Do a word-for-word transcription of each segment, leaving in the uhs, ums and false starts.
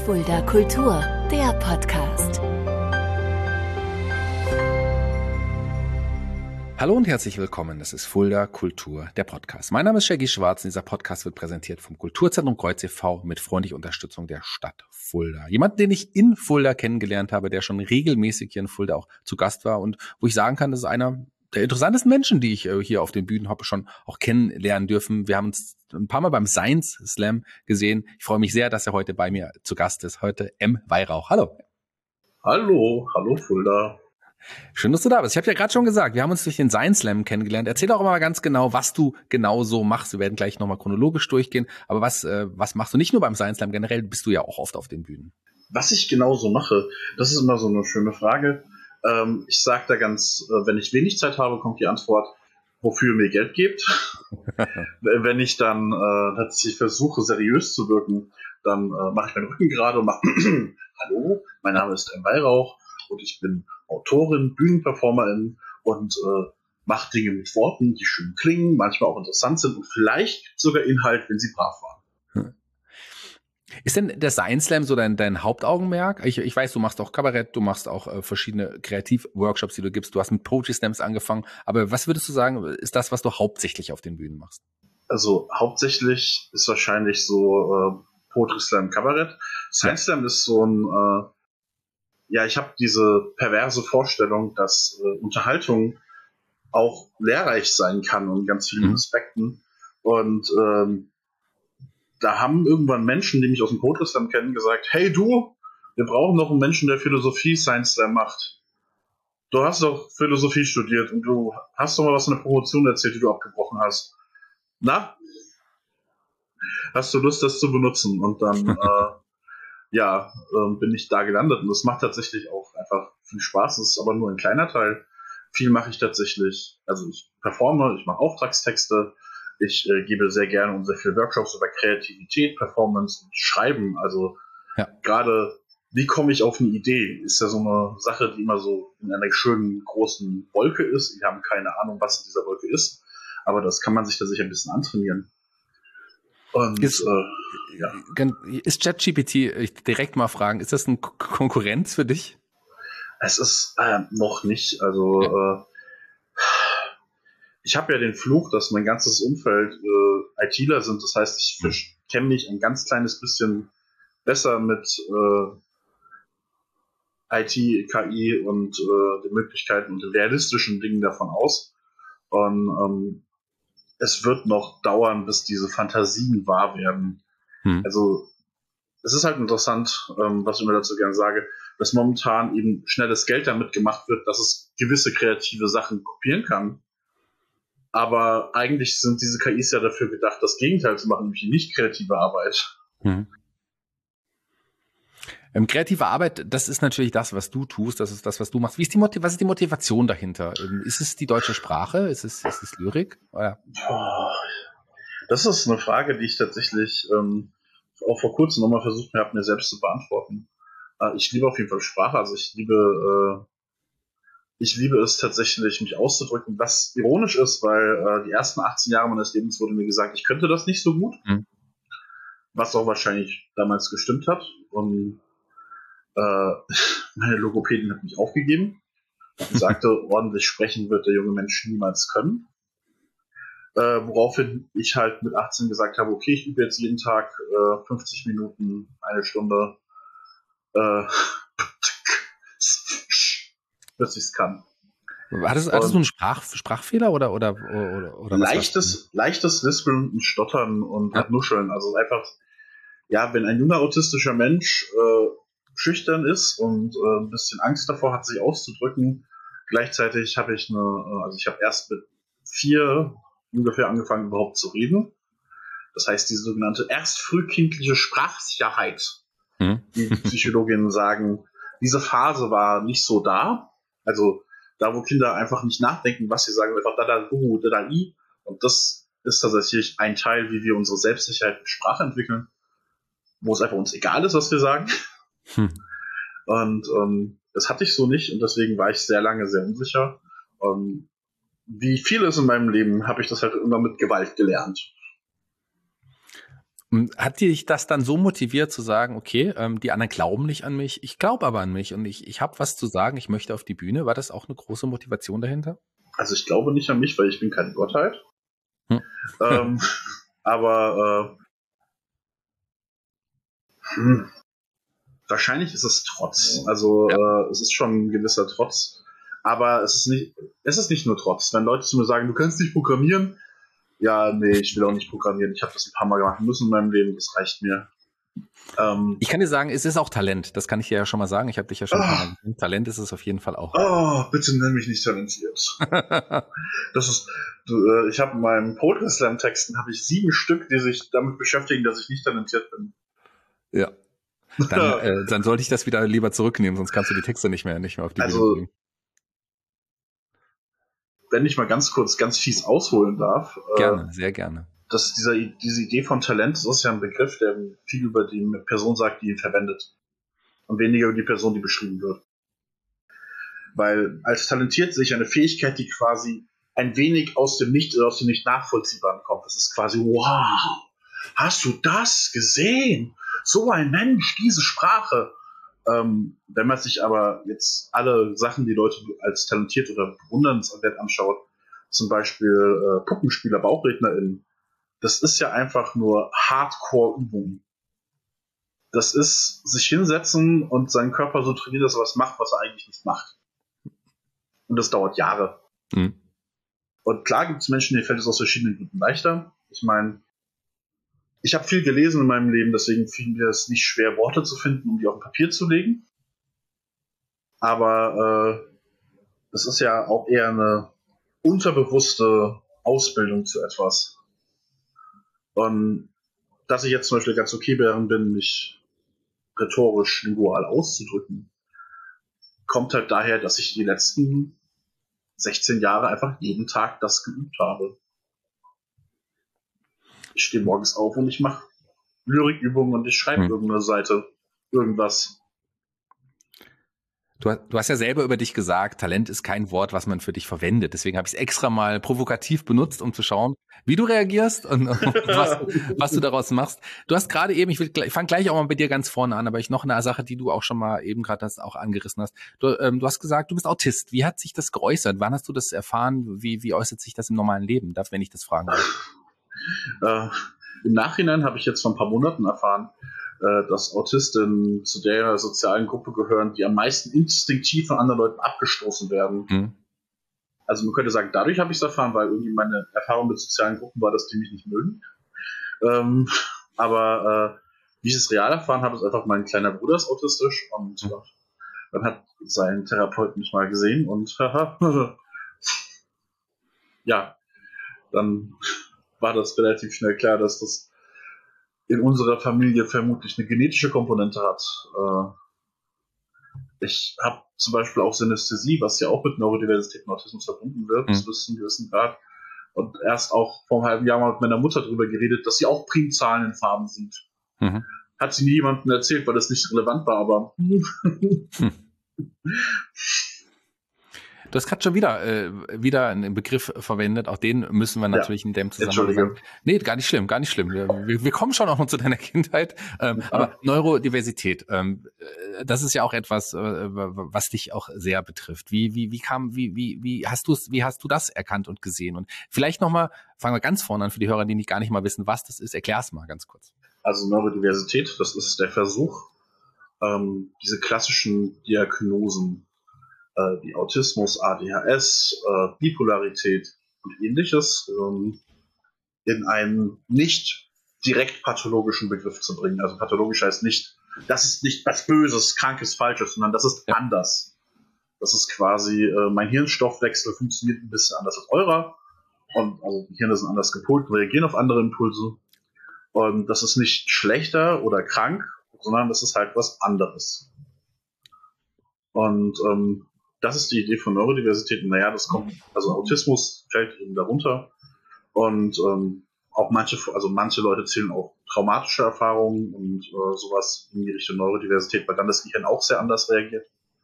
Fulda Kultur, der Podcast. Hallo und herzlich willkommen, das ist Fulda Kultur, der Podcast. Mein Name ist Shaggy Schwarz und dieser Podcast wird präsentiert vom Kulturzentrum Kreuz e V mit freundlicher Unterstützung der Stadt Fulda. Jemand, den ich in Fulda kennengelernt habe, der schon regelmäßig hier in Fulda auch zu Gast war und wo ich sagen kann, das ist einer der interessantesten Menschen, die ich hier auf den Bühnen habe, schon auch kennenlernen dürfen. Wir haben uns ein paar Mal beim Science Slam gesehen. Ich freue mich sehr, dass er heute bei mir zu Gast ist. Heute M. Weihrauch. Hallo. Hallo, hallo Fulda. Schön, dass du da bist. Ich habe ja gerade schon gesagt, wir haben uns durch den Science Slam kennengelernt. Erzähl doch mal ganz genau, was du genau so machst. Wir werden gleich nochmal chronologisch durchgehen. Aber was, äh, was machst du nicht nur beim Science Slam? Generell bist du ja auch oft auf den Bühnen. Was ich genau so mache, das ist immer so eine schöne Frage. Ähm, ich sage da ganz, äh, wenn ich wenig Zeit habe, kommt die Antwort, wofür ihr mir Geld gebt. Wenn ich dann äh, tatsächlich versuche, seriös zu wirken, dann äh, mache ich meinen Rücken gerade und mache Hallo, mein Name ist M. Weihrauch und ich bin Autorin, Bühnenperformerin und äh, mache Dinge mit Worten, die schön klingen, manchmal auch interessant sind und vielleicht sogar Inhalt, wenn sie brav waren. Ist denn der Science Slam so dein, dein Hauptaugenmerk? Ich, ich weiß, du machst auch Kabarett, du machst auch äh, verschiedene Kreativworkshops, die du gibst. Du hast mit Poetry Slams angefangen. Aber was würdest du sagen, ist das, was du hauptsächlich auf den Bühnen machst? Also hauptsächlich ist wahrscheinlich so äh, Poetry Slam Kabarett. Science Slam ist so ein, äh, ja, ich habe diese perverse Vorstellung, dass äh, Unterhaltung auch lehrreich sein kann in ganz vielen Mhm. Aspekten. Und ähm, da haben irgendwann Menschen, die mich aus dem Poetry Slam kennen, gesagt, hey du, wir brauchen noch einen Menschen, der Philosophie Science Slam macht. Du hast doch Philosophie studiert und du hast doch mal was in der Promotion erzählt, die du abgebrochen hast. Na? Hast du Lust, das zu benutzen? Und dann, äh, ja, äh, bin ich da gelandet. Und das macht tatsächlich auch einfach viel Spaß. Das ist aber nur ein kleiner Teil. Viel mache ich tatsächlich, also ich performe, ich mache Auftragstexte, ich äh, gebe sehr gerne und sehr viele Workshops über Kreativität, Performance und Schreiben. Also Ja. gerade, wie komme ich auf eine Idee, ist ja so eine Sache, die immer so in einer schönen großen Wolke ist. Wir haben keine Ahnung, was in dieser Wolke ist, aber das kann man sich da sicher ein bisschen antrainieren. Und Ist, äh, ja. ist ChatGPT, ich direkt mal fragen, ist das eine K- Konkurrenz für dich? Es ist äh, noch nicht, also ja. äh, ich habe ja den Fluch, dass mein ganzes Umfeld äh, ITler sind, das heißt, ich mhm. kenne mich ein ganz kleines bisschen besser mit äh, I T, K I und äh, den Möglichkeiten und den realistischen Dingen davon aus. Und ähm, es wird noch dauern, bis diese Fantasien wahr werden. Mhm. Also es ist halt interessant, ähm, was ich mir dazu gerne sage, dass momentan eben schnelles Geld damit gemacht wird, dass es gewisse kreative Sachen kopieren kann. Aber eigentlich sind diese K Is ja dafür gedacht, das Gegenteil zu machen, nämlich die nicht kreative Arbeit. Mhm. Ähm, kreative Arbeit, das ist natürlich das, was du tust, das ist das, was du machst. Wie ist die Motiv- was ist die Motivation dahinter? Ähm, ist es die deutsche Sprache? Ist es, ist es Lyrik? Oder? Das ist eine Frage, die ich tatsächlich ähm, auch vor kurzem nochmal versucht habe, mir selbst zu beantworten. Äh, ich liebe auf jeden Fall Sprache, also ich liebe, äh, ich liebe es tatsächlich, mich auszudrücken, was ironisch ist, weil äh, die ersten achtzehn Jahre meines Lebens wurde mir gesagt, ich könnte das nicht so gut, mhm. was auch wahrscheinlich damals gestimmt hat. Und äh, meine Logopädin hat mich aufgegeben und sagte, ordentlich sprechen wird der junge Mensch niemals können. Äh, woraufhin ich halt mit achtzehn gesagt habe, okay, ich übe jetzt jeden Tag äh, fünfzig Minuten, eine Stunde, äh, bis ich es kann. Hattest, hattest du einen Sprach, Sprachfehler oder oder oder, oder leichtes, leichtes Lispeln und Stottern und ja. Nuscheln. Also einfach, ja, wenn ein junger autistischer Mensch äh, schüchtern ist und äh, ein bisschen Angst davor hat, sich auszudrücken, gleichzeitig habe ich eine, also ich habe erst mit vier ungefähr angefangen überhaupt zu reden. Das heißt, die sogenannte erstfrühkindliche Sprachsicherheit, hm. die Psychologinnen sagen, diese Phase war nicht so da. Also da, wo Kinder einfach nicht nachdenken, was sie sagen, einfach da, da, du, da, da, i. Und das ist tatsächlich ein Teil, wie wir unsere Selbstsicherheit mit Sprache entwickeln, wo es einfach uns egal ist, was wir sagen. Hm. Und ähm, das hatte ich so nicht und deswegen war ich sehr lange sehr unsicher. Und wie vieles in meinem Leben habe ich das halt immer mit Gewalt gelernt. Hat dich das dann so motiviert zu sagen, okay, ähm, die anderen glauben nicht an mich, ich glaube aber an mich und ich, ich habe was zu sagen, ich möchte auf die Bühne. War das auch eine große Motivation dahinter? Also ich glaube nicht an mich, weil ich bin keine Gottheit. Hm. ähm, aber äh, hm, wahrscheinlich ist es Trotz. Also Ja. äh, es ist schon ein gewisser Trotz. Aber es ist nicht, es ist nicht nur Trotz. Wenn Leute zu mir sagen, du kannst nicht programmieren, ja, nee, ich will auch nicht programmieren. Ich habe das ein paar Mal machen müssen in meinem Leben, das reicht mir. Ähm, Ich kann dir sagen, es ist auch Talent. Das kann ich dir ja schon mal sagen. Ich habe dich ja schon ein paar Mal gesehen. Talent ist es auf jeden Fall auch. Oh, bitte nenn mich nicht talentiert. Das ist, du, äh, ich habe in meinen Poetry Slam Texten habe ich sieben Stück, die sich damit beschäftigen, dass ich nicht talentiert bin. Ja. Dann, äh, dann sollte ich das wieder lieber zurücknehmen, sonst kannst du die Texte nicht mehr, nicht mehr auf die Also, Bühne bringen. Wenn ich mal ganz kurz, ganz fies ausholen darf. Gerne, äh, sehr gerne. Das, dieser, diese Idee von Talent, das ist ja ein Begriff, der viel über die Person sagt, die ihn verwendet. Und weniger über die Person, die beschrieben wird. Weil als talentiert sehe ich eine Fähigkeit, die quasi ein wenig aus dem Nicht, aus dem Nicht Nachvollziehbaren kommt. Das ist quasi, wow, hast du das gesehen? So ein Mensch, diese Sprache. Ähm, wenn man sich aber jetzt alle Sachen, die Leute als talentiert oder bewundernswert anschaut, zum Beispiel äh, Puppenspieler, BauchrednerInnen, das ist ja einfach nur Hardcore-Übung. Das ist sich hinsetzen und seinen Körper so trainieren, dass er was macht, was er eigentlich nicht macht. Und das dauert Jahre. Mhm. Und klar gibt es Menschen, denen fällt es aus verschiedenen Gründen leichter. Ich meine, ich habe viel gelesen in meinem Leben, deswegen fiel mir es nicht schwer, Worte zu finden, um die auf ein Papier zu legen. Aber äh, das ist ja auch eher eine unterbewusste Ausbildung zu etwas. Und dass ich jetzt zum Beispiel ganz okay darin bin, mich rhetorisch lingual auszudrücken, kommt halt daher, dass ich die letzten sechzehn Jahre einfach jeden Tag das geübt habe. Ich stehe morgens auf und ich mache Lyrikübungen und ich schreibe hm. irgendeine Seite, irgendwas. Du, du hast ja selber über dich gesagt, Talent ist kein Wort, was man für dich verwendet. Deswegen habe ich es extra mal provokativ benutzt, um zu schauen, wie du reagierst und, und was, was du daraus machst. Du hast gerade eben, ich, will, ich fange gleich auch mal bei dir ganz vorne an, aber ich noch eine Sache, die du auch schon mal eben gerade das auch angerissen hast. Du, ähm, du hast gesagt, du bist Autist. Wie hat sich das geäußert? Wann hast du das erfahren? Wie, wie äußert sich das im normalen Leben? Darf, wenn ich das fragen darf. Äh, Im Nachhinein habe ich jetzt vor ein paar Monaten erfahren, äh, dass Autisten zu der sozialen Gruppe gehören, die am meisten instinktiv von anderen Leuten abgestoßen werden. Mhm. Also man könnte sagen, dadurch habe ich es erfahren, weil irgendwie meine Erfahrung mit sozialen Gruppen war, dass die mich nicht mögen. Ähm, aber äh, wie ich es real erfahren habe, ist einfach, mein kleiner Bruder ist autistisch und mhm. dann hat sein Therapeut mich mal gesehen und ja, dann war das relativ schnell klar, dass das in unserer Familie vermutlich eine genetische Komponente hat. Ich habe zum Beispiel auch Synästhesie, was ja auch mit Neurodiversität und Autismus verbunden wird, mhm. bis zu einem gewissen Grad. Und erst auch vor einem halben Jahr mal mit meiner Mutter darüber geredet, dass sie auch Primzahlen in Farben sieht. Mhm. Hat sie nie jemandem erzählt, weil das nicht relevant war, aber hm. Du hast gerade schon wieder äh, wieder einen Begriff verwendet, auch den müssen wir natürlich ja. in dem Zusammenhang sagen. Nee, gar nicht schlimm, gar nicht schlimm. Wir, wir kommen schon auch noch zu deiner Kindheit. Ähm, ja. Aber Neurodiversität, ähm, das ist ja auch etwas, äh, was dich auch sehr betrifft. Wie wie wie kam wie wie wie hast du wie hast du das erkannt und gesehen? Und vielleicht nochmal, fangen wir ganz vorne an für die Hörer, die nicht gar nicht mal wissen, was das ist. Erklär's mal ganz kurz. Also Neurodiversität, das ist der Versuch, ähm, diese klassischen Diagnosen wie Autismus, A D H S, äh, Bipolarität und ähnliches ähm, in einen nicht direkt pathologischen Begriff zu bringen. Also pathologisch heißt nicht, das ist nicht was Böses, Krankes, Falsches, sondern das ist ja. anders. Das ist quasi, äh, mein Hirnstoffwechsel funktioniert ein bisschen anders als eurer und also die Hirne sind anders gepolt, reagieren auf andere Impulse und das ist nicht schlechter oder krank, sondern das ist halt was anderes. Und ähm, das ist die Idee von Neurodiversität. Naja, das kommt, also Autismus fällt eben darunter. Und ähm, auch manche, also manche Leute zählen auch traumatische Erfahrungen und äh, sowas in die Richtung Neurodiversität, weil dann das Gehirn auch sehr anders reagiert.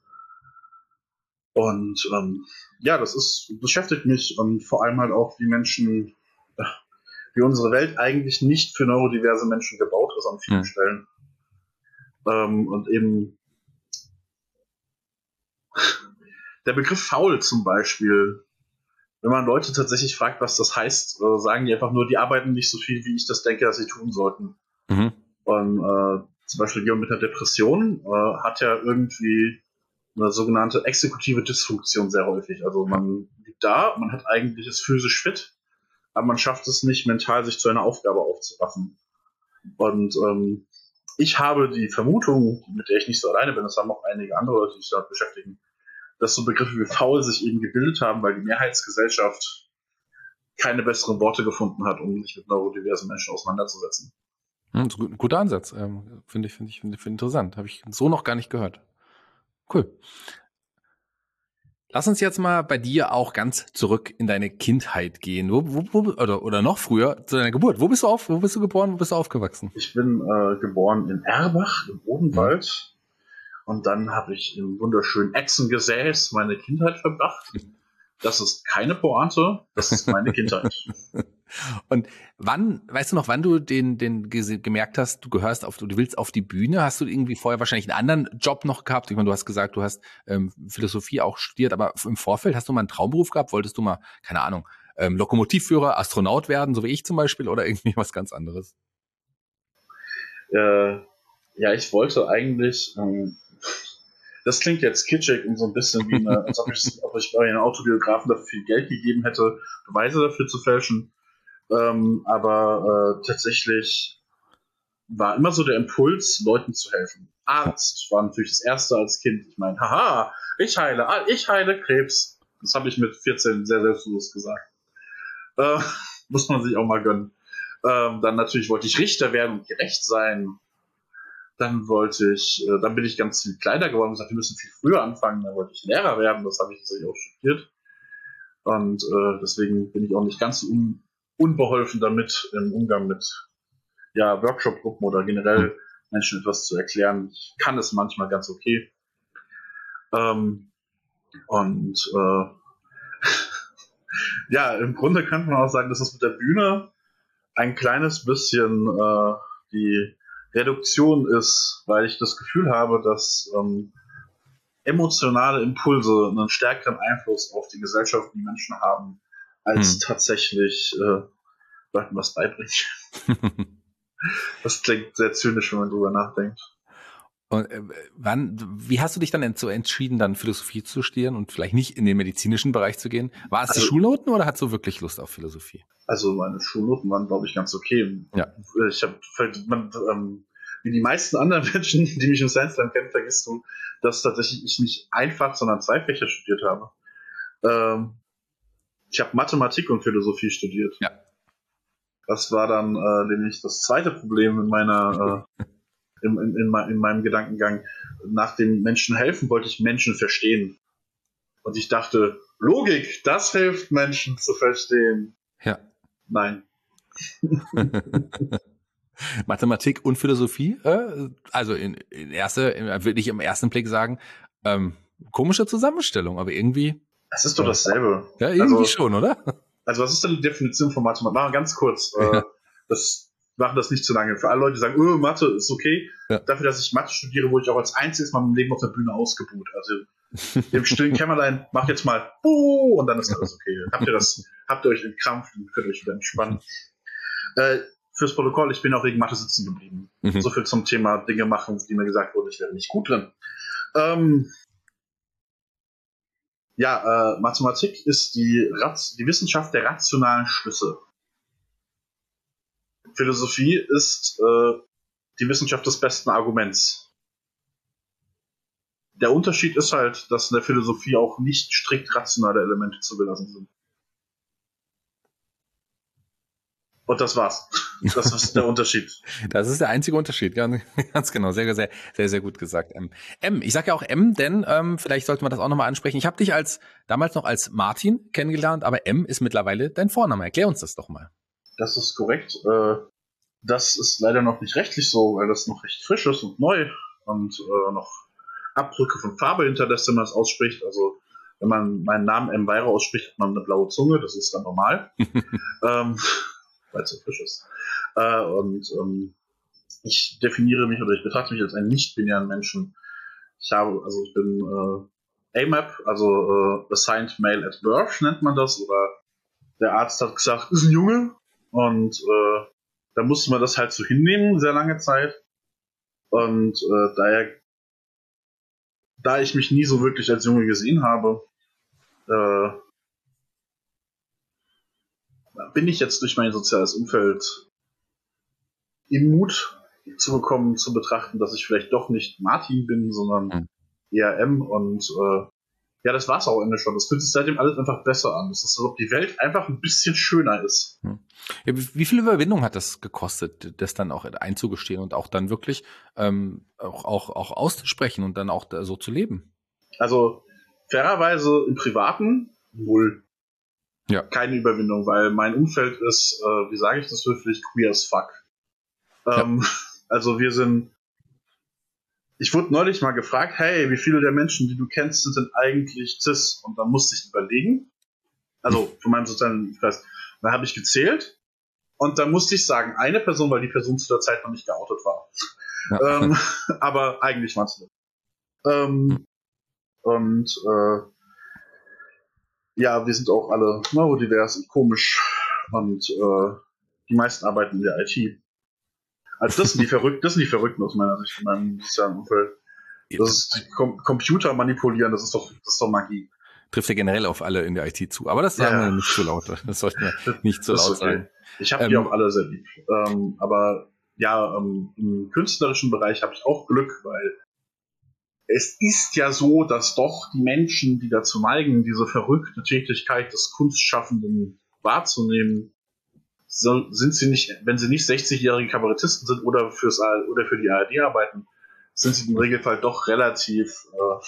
Und ähm, ja, das ist, beschäftigt mich und vor allem halt auch, wie Menschen, wie unsere Welt eigentlich nicht für neurodiverse Menschen gebaut ist an vielen mhm. Stellen. Ähm, und eben der Begriff faul zum Beispiel, wenn man Leute tatsächlich fragt, was das heißt, äh, sagen die einfach nur, die arbeiten nicht so viel, wie ich das denke, dass sie tun sollten. Mhm. Und äh, zum Beispiel jemand mit einer Depression äh, hat ja irgendwie eine sogenannte exekutive Dysfunktion sehr häufig. Also man liegt da, man hat eigentlich ist physisch fit, aber man schafft es nicht, mental sich zu einer Aufgabe aufzuraffen. Und ähm, ich habe die Vermutung, mit der ich nicht so alleine bin, das haben auch einige andere Leute, die sich damit beschäftigen, dass so Begriffe wie faul sich eben gebildet haben, weil die Mehrheitsgesellschaft keine besseren Worte gefunden hat, um sich mit neurodiversen Menschen auseinanderzusetzen. Das ist ein guter Ansatz. Ähm, finde ich, finde ich, finde ich interessant. Habe ich so noch gar nicht gehört. Cool. Lass uns jetzt mal bei dir auch ganz zurück in deine Kindheit gehen. Wo, wo, wo, oder, oder noch früher zu deiner Geburt. Wo bist du auf? Wo bist du geboren? Wo bist du aufgewachsen? Ich bin äh, geboren in Erbach im Odenwald. Mhm. Und dann habe ich im wunderschönen Echsengesäß meine Kindheit verbracht. Das ist keine Pointe, das ist meine Kindheit. Und wann, weißt du noch, wann du den, den gemerkt hast, du gehörst auf, du willst auf die Bühne? Hast du irgendwie vorher wahrscheinlich einen anderen Job noch gehabt? Ich meine, du hast gesagt, du hast ähm, Philosophie auch studiert, aber im Vorfeld hast du mal einen Traumberuf gehabt? Wolltest du mal, keine Ahnung, ähm, Lokomotivführer, Astronaut werden, so wie ich zum Beispiel, oder irgendwie was ganz anderes? Äh, ja, ich wollte eigentlich, ähm, das klingt jetzt kitschig und so ein bisschen wie eine, als ob ich, ob ich bei einem Autobiografen dafür viel Geld gegeben hätte, Beweise dafür zu fälschen. Ähm, aber äh, tatsächlich war immer so der Impuls, Leuten zu helfen. Arzt war natürlich das Erste als Kind. Ich meine, haha, ich heile, ich heile Krebs. Das habe ich mit vierzehn sehr selbstbewusst gesagt. Äh, muss man sich auch mal gönnen. Ähm, dann natürlich wollte ich Richter werden und gerecht sein. Dann wollte ich, äh, dann bin ich ganz viel kleiner geworden und gesagt, wir müssen viel früher anfangen. Dann wollte ich Lehrer werden. Das habe ich tatsächlich auch studiert. Und äh, deswegen bin ich auch nicht ganz so un unbeholfen damit, im Umgang mit ja, Workshop-Gruppen oder generell Menschen etwas zu erklären. Ich kann es manchmal ganz okay. Ähm, und äh, ja, im Grunde könnte man auch sagen, dass das mit der Bühne ein kleines bisschen äh, die Reduktion ist, weil ich das Gefühl habe, dass ähm, emotionale Impulse einen stärkeren Einfluss auf die Gesellschaft und die Menschen haben, als hm. tatsächlich äh, Leuten was beibringen. Das klingt sehr zynisch, wenn man drüber nachdenkt. Und äh, wann, wie hast du dich dann ent- so entschieden, dann Philosophie zu studieren und vielleicht nicht in den medizinischen Bereich zu gehen? War es also, die Schulnoten oder hast du wirklich Lust auf Philosophie? Also meine Schulnoten waren, glaube ich, ganz okay. Ja. Ich habe, ähm, wie die meisten anderen Menschen, die mich im Science-Land kennen, vergisst du, dass tatsächlich ich nicht einfach, sondern zwei Fächer studiert habe. Ähm, ich habe Mathematik und Philosophie studiert. Ja. Das war dann äh, nämlich das zweite Problem in meiner äh, in, in, in, in meinem Gedankengang. Nach dem Menschen helfen wollte ich Menschen verstehen. Und ich dachte, Logik, das hilft Menschen zu verstehen. Ja. Nein. Mathematik und Philosophie, äh, also in, in erste, würde ich im ersten Blick sagen, ähm, komische Zusammenstellung, aber irgendwie. Es ist doch dasselbe. Ja, irgendwie also, schon, oder? Also was ist denn die Definition von Mathematik? Machen wir ganz kurz. Ja. Äh, das machen das nicht zu lange. Für alle Leute, die sagen, oh, Mathe ist okay. Ja. Dafür, dass ich Mathe studiere, wurde ich auch als einziges Mal im Leben auf der Bühne ausgebuht. Also im stillen Kämmerlein, macht jetzt mal Buh, und dann ist alles okay. Habt ihr das, habt ihr euch entkrampft und könnt euch wieder entspannen. Äh, fürs Protokoll, ich bin auch wegen Mathe sitzen geblieben. Mhm. So viel zum Thema Dinge machen, die mir gesagt wurden, ich wäre nicht gut drin. Ähm, ja, äh, Mathematik ist die, die Wissenschaft der rationalen Schlüsse. Philosophie ist äh, die Wissenschaft des besten Arguments. Der Unterschied ist halt, dass in der Philosophie auch nicht strikt rationale Elemente zugelassen sind. Und das war's. Das ist der Unterschied. Das ist der einzige Unterschied, ja, ganz genau. Sehr, sehr, sehr, sehr gut gesagt. M, M ich sage ja auch M, denn ähm, vielleicht sollte man das auch nochmal ansprechen. Ich habe dich als damals noch als Martin kennengelernt, aber M ist mittlerweile dein Vorname. Erklär uns das doch mal. Das ist korrekt. Äh, das ist leider noch nicht rechtlich so, weil das noch recht frisch ist und neu und äh, noch Abdrücke von Farbe hinterlässt, wenn man es ausspricht. Also wenn man meinen Namen M. Weire ausspricht, hat man eine blaue Zunge. Das ist dann normal. ähm, weil es so frisch ist. Äh, und ähm, ich definiere mich oder ich betrachte mich als einen nicht-binären Menschen. Ich habe, also ich bin äh, A M A P, also äh, Assigned Male at Birth nennt man das, oder der Arzt hat gesagt, ist ein Junge, und äh, da musste man das halt so hinnehmen, sehr lange Zeit. Und äh, daher, da ich mich nie so wirklich als Junge gesehen habe, äh, bin ich jetzt durch mein soziales Umfeld in Mut zu bekommen, zu betrachten, dass ich vielleicht doch nicht Martin bin, sondern mhm. eher M. Und äh, ja, das war's auch am Ende schon. Das fühlt sich seitdem alles einfach besser an. Es ist so, als ob die Welt einfach ein bisschen schöner ist. Ja, wie viel Überwindung hat das gekostet, das dann auch einzugestehen und auch dann wirklich ähm, auch, auch, auch auszusprechen und dann auch so zu leben? Also fairerweise im Privaten null. Ja. Keine Überwindung, weil mein Umfeld ist, äh, wie sage ich das höflich, queer as fuck. Ähm, ja. Also wir sind, ich wurde neulich mal gefragt, hey, wie viele der Menschen, die du kennst, sind denn eigentlich cis? Und da musste ich überlegen, also von meinem sozialen Kreis, da habe ich gezählt und da musste ich sagen, eine Person, weil die Person zu der Zeit noch nicht geoutet war. Ja. Ähm, aber eigentlich war es nicht. Ähm, und äh, ja, wir sind auch alle neurodivers und komisch und äh, die meisten arbeiten in der I T. Also das sind die Verrückten, das sind die Verrückten aus meiner Sicht in meinem sozialen Umfeld. Das ist die Com- Computer manipulieren, das ist doch, das ist doch Magie. Trifft ja generell auf alle in der I T zu, aber das sagen ja. wir nicht zu laut. Das sollten wir nicht zu laut okay. sagen. Ich habe ähm, die auch alle sehr lieb. Ähm, aber ja, ähm, im künstlerischen Bereich habe ich auch Glück, weil es ist ja so, dass doch die Menschen, die dazu neigen, diese verrückte Tätigkeit des Kunstschaffenden wahrzunehmen, so, sind sie nicht, wenn sie nicht sechzigjährige Kabarettisten sind oder fürs oder für die A R D arbeiten, sind sie im Regelfall doch relativ äh,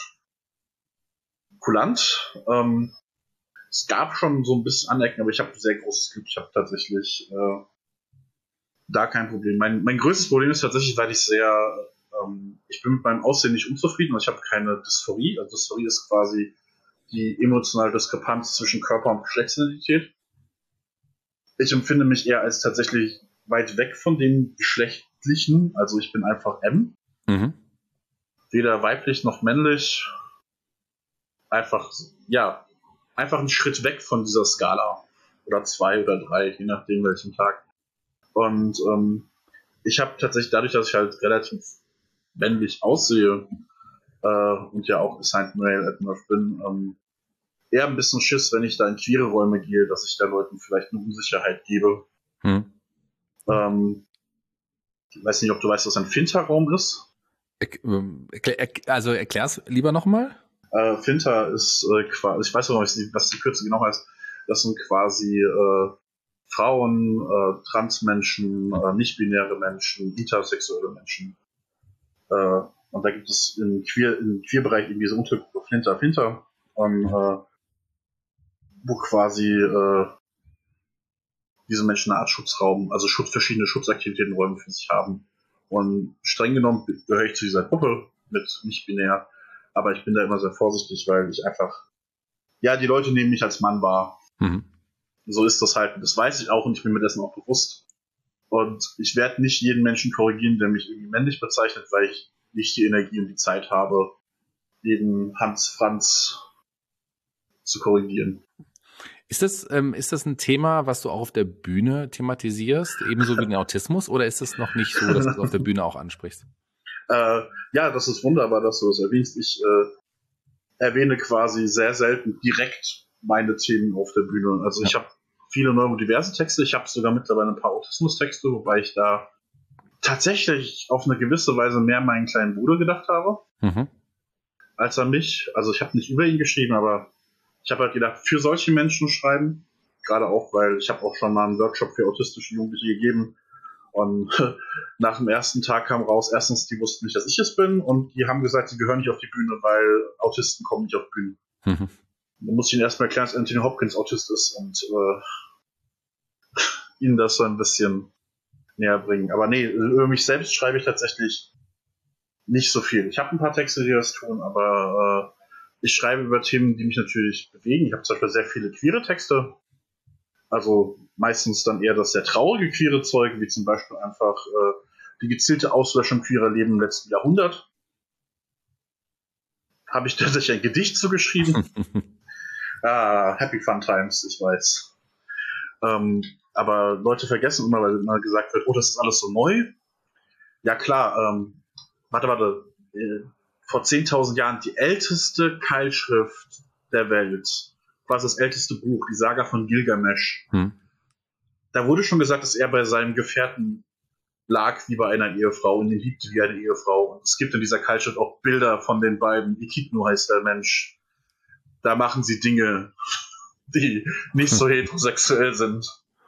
kulant. Ähm, es gab schon so ein bisschen Anecken, aber ich habe sehr großes Glück. Ich habe tatsächlich äh, da kein Problem. Mein, mein größtes Problem ist tatsächlich, weil ich sehr ähm, ich bin mit meinem Aussehen nicht unzufrieden und ich habe keine Dysphorie. Also Dysphorie ist quasi die emotionale Diskrepanz zwischen Körper und Geschlechtsidentität. Ich empfinde mich eher als tatsächlich weit weg von dem Geschlechtlichen. Also ich bin einfach M. Mhm. Weder weiblich noch männlich. Einfach, ja, einfach einen Schritt weg von dieser Skala. Oder zwei oder drei, je nachdem welchen Tag. Und ähm, ich habe tatsächlich dadurch, dass ich halt relativ männlich aussehe äh, und ja auch Assigned Male at Birth bin, ähm, eher ein bisschen Schiss, wenn ich da in queere Räume gehe, dass ich da Leuten vielleicht eine Unsicherheit gebe. Hm. Ähm, ich weiß nicht, ob du weißt, was ein Finta-Raum ist. Erklär, also erklär's lieber nochmal. Äh, Finta ist äh, quasi, ich weiß noch nicht, was die Kürze genau heißt, das sind quasi äh, Frauen, äh, Transmenschen, äh, nicht-binäre Menschen, intersexuelle Menschen. Äh, und da gibt es im Queer, im Queer-Bereich irgendwie diese Untergruppe Finta, Finta. Und, äh, wo quasi äh, diese Menschen eine Art Schutzraum, also Schutz, verschiedene Schutzaktivitätenräume für sich haben. Und streng genommen gehöre ich zu dieser Gruppe mit nicht-binär, aber ich bin da immer sehr vorsichtig, weil ich einfach, ja, die Leute nehmen mich als Mann wahr. Mhm. So ist das halt, das weiß ich auch und ich bin mir dessen auch bewusst. Und ich werde nicht jeden Menschen korrigieren, der mich irgendwie männlich bezeichnet, weil ich nicht die Energie und die Zeit habe, jeden Hans Franz zu korrigieren. Ist das, ähm, ist das ein Thema, was du auch auf der Bühne thematisierst, ebenso wie den Autismus, oder ist es noch nicht so, dass du es auf der Bühne auch ansprichst? Äh, ja, das ist wunderbar, dass du das erwähnst. Ich äh, erwähne quasi sehr selten direkt meine Themen auf der Bühne. Also ja. Ich habe viele neurodiverse Texte, ich habe sogar mittlerweile ein paar Autismus-Texte, wobei ich da tatsächlich auf eine gewisse Weise mehr meinen kleinen Bruder gedacht habe, mhm. als an mich. Also ich habe nicht über ihn geschrieben, aber ich habe halt gedacht, für solche Menschen schreiben, gerade auch, weil ich habe auch schon mal einen Workshop für autistische Jugendliche gegeben und nach dem ersten Tag kam raus, erstens, die wussten nicht, dass ich es bin und die haben gesagt, sie gehören nicht auf die Bühne, weil Autisten kommen nicht auf Bühnen. Mhm. Da muss ich ihnen erstmal erklären, dass Anthony Hopkins Autist ist und äh, ihnen das so ein bisschen näher bringen. Aber nee, über mich selbst schreibe ich tatsächlich nicht so viel. Ich habe ein paar Texte, die das tun, aber äh, ich schreibe über Themen, die mich natürlich bewegen. Ich habe zum Beispiel sehr viele queere Texte. Also meistens dann eher das sehr traurige queere Zeug, wie zum Beispiel einfach äh, die gezielte Auslöschung queerer Leben im letzten Jahrhundert. Habe ich tatsächlich ein Gedicht zugeschrieben. ah, Happy Fun Times, ich weiß. Ähm, aber Leute vergessen immer, weil immer gesagt wird, oh, das ist alles so neu. Ja klar, ähm, warte, warte. Äh, vor zehntausend Jahren die älteste Keilschrift der Welt, quasi das älteste Buch, die Saga von Gilgamesh. Hm. Da wurde schon gesagt, dass er bei seinem Gefährten lag wie bei einer Ehefrau und ihn liebte wie eine Ehefrau. Und es gibt in dieser Keilschrift auch Bilder von den beiden. Echidnu heißt der Mensch. Da machen sie Dinge, die nicht so heterosexuell sind.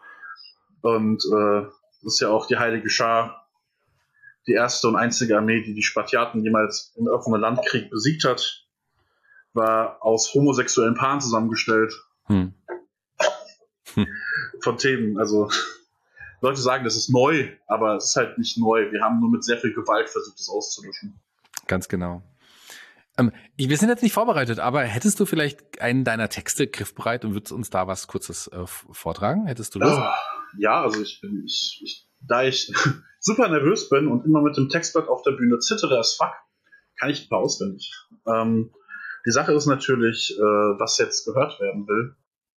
Und äh, das ist ja auch die Heilige Schar, die erste und einzige Armee, die die Spartiaten jemals im offenen Landkrieg besiegt hat, war aus homosexuellen Paaren zusammengestellt. Hm. Hm. Von Themen, also Leute sagen, das ist neu, aber es ist halt nicht neu. Wir haben nur mit sehr viel Gewalt versucht, das auszulöschen. Ganz genau. Ähm, wir sind jetzt nicht vorbereitet, aber hättest du vielleicht einen deiner Texte griffbereit und würdest uns da was Kurzes äh, vortragen? Hättest du Lust? Oh, ja, also ich bin, ich, ich, da ich super nervös bin und immer mit dem Textblatt auf der Bühne zittere as fuck, kann ich ein paar auswendig. Ähm, die Sache ist natürlich, äh, was jetzt gehört werden will.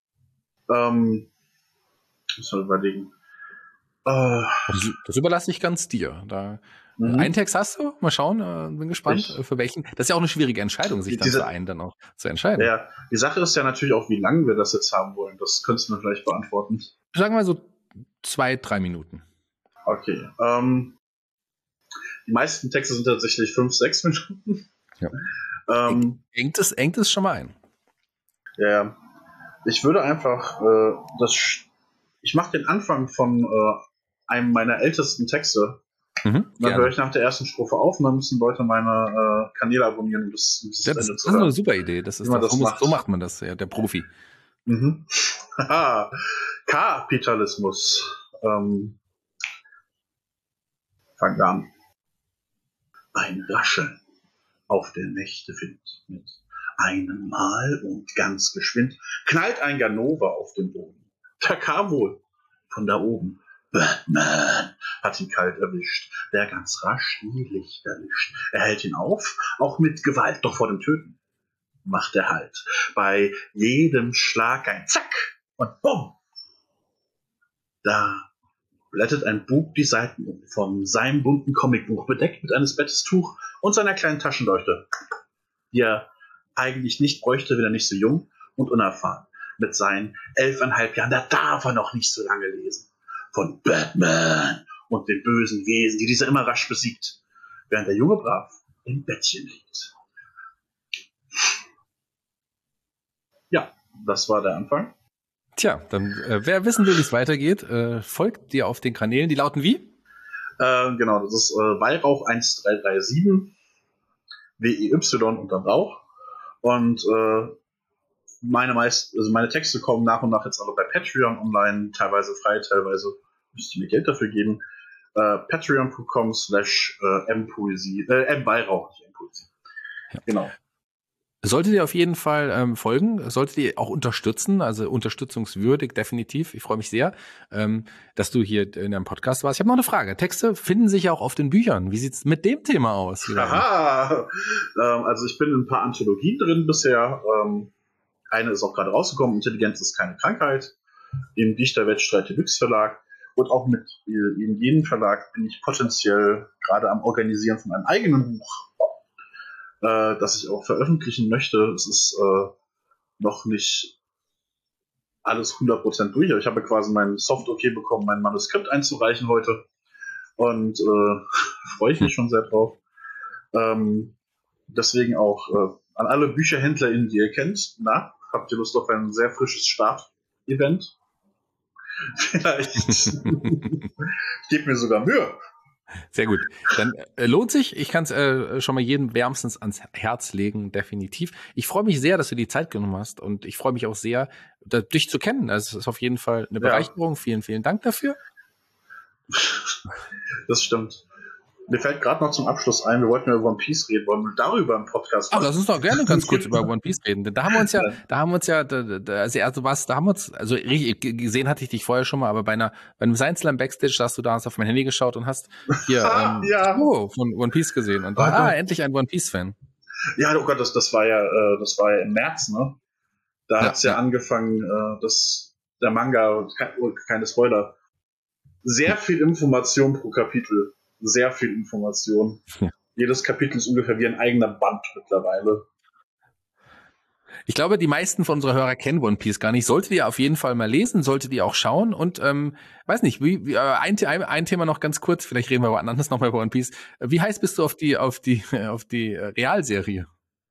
Ähm, muss man überlegen. Das, das überlasse ich ganz dir. Da, mhm. Einen Text hast du? Mal schauen, äh, bin gespannt, ich, für welchen. Das ist ja auch eine schwierige Entscheidung, sich dann diese, für einen dann auch zu entscheiden. Ja, die Sache ist ja natürlich auch, wie lange wir das jetzt haben wollen. Das könntest du mir vielleicht beantworten. Sagen wir so zwei, drei Minuten. Okay. Ähm, die meisten Texte sind tatsächlich fünf, sechs Minuten. Ja. Ähm, engt es, engt es schon mal ein. Ja. Ich würde einfach äh, das. Ich mache den Anfang von äh, einem meiner ältesten Texte. Mhm, dann höre ich nach der ersten Strophe auf und dann müssen Leute meine äh, Kanäle abonnieren, um das, um das ja, das, Ende das zu hören. Das ist hören. eine super Idee. Das ist das, das macht. So macht man das, ja, der Profi. Mhm. Kapitalismus. Ähm, fangen wir an. Ein Rascheln auf der Nächte-Wind mit einem Mal und ganz geschwind knallt ein Ganova auf den Boden. Da kam wohl von da oben Batman, hat ihn kalt erwischt, der ganz rasch die Lichter lischt. Er hält ihn auf, auch mit Gewalt, doch vor dem Töten macht er Halt. Bei jedem Schlag ein Zack und bumm. Da blättert ein Bub die Seiten um, von seinem bunten Comicbuch, bedeckt mit eines Bettes Tuch und seiner kleinen Taschenleuchte, die er eigentlich nicht bräuchte, wenn er nicht so jung und unerfahren. Mit seinen elfeinhalb Jahren, da darf er noch nicht so lange lesen. Von Batman und den bösen Wesen, die dieser immer rasch besiegt, während der Junge brav im Bettchen liegt. Ja, das war der Anfang. Tja, dann äh, wer wissen will, wie es weitergeht, äh, folgt dir auf den Kanälen. Die lauten wie? Äh, genau, das ist äh, Weihrauch eins drei drei sieben, W E Y und dann Rauch. Und äh, meine meist, also meine Texte kommen nach und nach jetzt alle bei Patreon online, teilweise frei, teilweise müsst ihr mir Geld dafür geben. Äh, Patreon.com slash M-Poesie, äh, M-Weihrauch, nicht M-Poesie. Ja. Genau. Solltet ihr auf jeden Fall ähm, folgen, solltet ihr auch unterstützen, also unterstützungswürdig, definitiv. Ich freue mich sehr, ähm, dass du hier in einem Podcast warst. Ich habe noch eine Frage. Texte finden sich ja auch auf den Büchern. Wie sieht's mit dem Thema aus? Aha! Ähm, also ich bin in ein paar Anthologien drin bisher. Ähm, eine ist auch gerade rausgekommen, Intelligenz ist keine Krankheit, im Dichterwettstreit Deluxe Verlag. Und auch mit in jedem Verlag bin ich potenziell gerade am Organisieren von einem eigenen Buch, äh, das ich auch veröffentlichen möchte. Es ist äh, noch nicht alles hundert Prozent durch, aber ich habe quasi mein Soft-Okay bekommen, mein Manuskript einzureichen heute. Und äh, freue ich mich schon sehr drauf. Ähm, deswegen auch äh, an alle BücherhändlerInnen, die ihr kennt, na, habt ihr Lust auf ein sehr frisches Start-Event? Vielleicht. Ich gebe mir sogar Mühe. Sehr gut. Dann äh, lohnt sich. Ich kann es äh, schon mal jedem wärmstens ans Herz legen, definitiv. Ich freue mich sehr, dass du die Zeit genommen hast und ich freue mich auch sehr, da, dich zu kennen. Also es ist auf jeden Fall eine Bereicherung. Ja. Vielen, vielen Dank dafür. Das stimmt. Mir fällt gerade noch zum Abschluss ein, wir wollten über One Piece reden, wollen wir darüber im Podcast machen. Ach, lass uns doch gerne ganz kurz über One Piece reden. Da haben wir uns ja, da haben wir uns ja, da, da, also, also was, da haben wir uns, also richtig, gesehen hatte ich dich vorher schon mal, aber bei einer, bei einem Science Slam Backstage hast du da hast auf mein Handy geschaut und hast hier ähm, ja. oh, von One Piece gesehen und da, ah, endlich ein One Piece Fan. Ja, oh Gott, das, das war ja, äh, das war ja im März, ne? Da ja, hat's ja, ja angefangen, äh, dass der Manga, kein, keine Spoiler, sehr viel Information pro Kapitel. Sehr viel Information. Ja. Jedes Kapitel ist ungefähr wie ein eigener Band mittlerweile. Ich glaube, die meisten von unserer Hörer kennen One Piece gar nicht. Solltet ihr auf jeden Fall mal lesen, solltet ihr auch schauen. Und ähm, weiß nicht, wie, wie, ein, ein, ein Thema noch ganz kurz, vielleicht reden wir aber anders nochmal über One Piece. Wie heiß bist du auf die, auf die, auf die Realserie?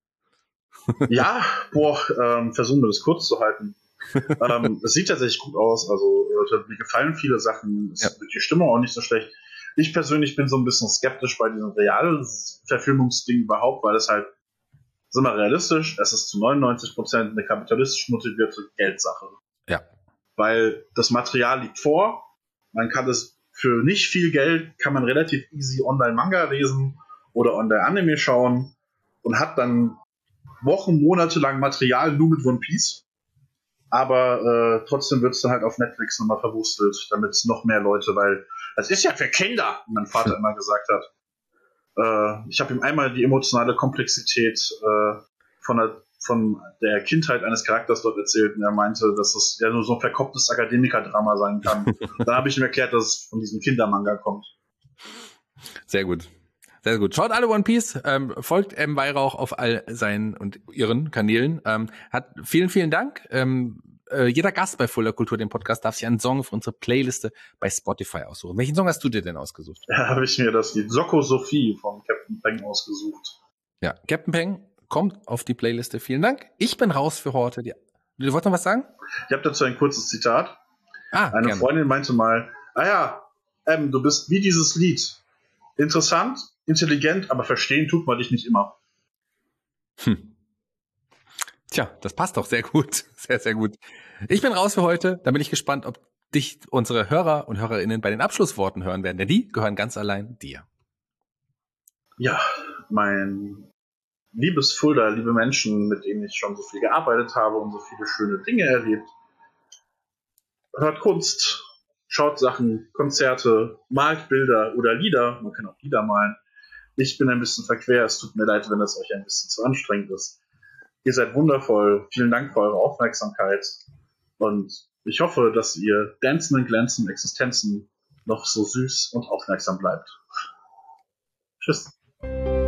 Ja, boah, ähm, versuchen wir das kurz zu halten. ähm, es sieht tatsächlich gut aus. Also äh, mir gefallen viele Sachen. Es, ja. Die Stimmung auch nicht so schlecht. Ich persönlich bin so ein bisschen skeptisch bei diesem Realverfilmungsding überhaupt, weil es halt, sind wir realistisch, es ist zu neunundneunzig Prozent eine kapitalistisch motivierte Geldsache. Ja. Weil das Material liegt vor, man kann es für nicht viel Geld, kann man relativ easy Online-Manga lesen oder Online-Anime schauen und hat dann Wochen, Monate lang Material nur mit One Piece. Aber äh, trotzdem wird es dann halt auf Netflix nochmal verwurstelt, damit noch mehr Leute, weil das ist ja für Kinder, wie mein Vater immer gesagt hat. Äh, ich habe ihm einmal die emotionale Komplexität äh, von, der, von der Kindheit eines Charakters dort erzählt und er meinte, dass das ja nur so ein verkopftes Akademikerdrama sein kann. Dann habe ich ihm erklärt, dass es von diesem Kindermanga kommt. Sehr gut. Sehr gut. Schaut alle One Piece, ähm, folgt M. Weihrauch auf all seinen und ihren Kanälen. Ähm, hat vielen, vielen Dank. Ähm, äh, jeder Gast bei Fulda Kultur, dem Podcast, darf sich einen Song für unsere Playliste bei Spotify aussuchen. Welchen Song hast du dir denn ausgesucht? Ja, habe ich mir das Lied Soko Sophie von Captain Peng ausgesucht. Ja, Captain Peng kommt auf die Playliste. Vielen Dank. Ich bin raus für heute. Die, du wolltest noch was sagen? Ich habe dazu ein kurzes Zitat. Ah, Eine gerne. Freundin meinte mal, ah ja, ähm, du bist wie dieses Lied. Interessant, intelligent, aber verstehen tut man dich nicht immer. Hm. Tja, das passt doch sehr gut. Sehr, sehr gut. Ich bin raus für heute. Da bin ich gespannt, ob dich unsere Hörer und Hörerinnen bei den Abschlussworten hören werden, denn die gehören ganz allein dir. Ja, mein liebes Fulda, liebe Menschen, mit denen ich schon so viel gearbeitet habe und so viele schöne Dinge erlebt. Hört Kunst, schaut Sachen, Konzerte, malt Bilder oder Lieder. Man kann auch Lieder malen. Ich bin ein bisschen verquer. Es tut mir leid, wenn das euch ein bisschen zu anstrengend ist. Ihr seid wundervoll. Vielen Dank für eure Aufmerksamkeit. Und ich hoffe, dass ihr Dancen und Glänzen Existenzen noch so süß und aufmerksam bleibt. Tschüss.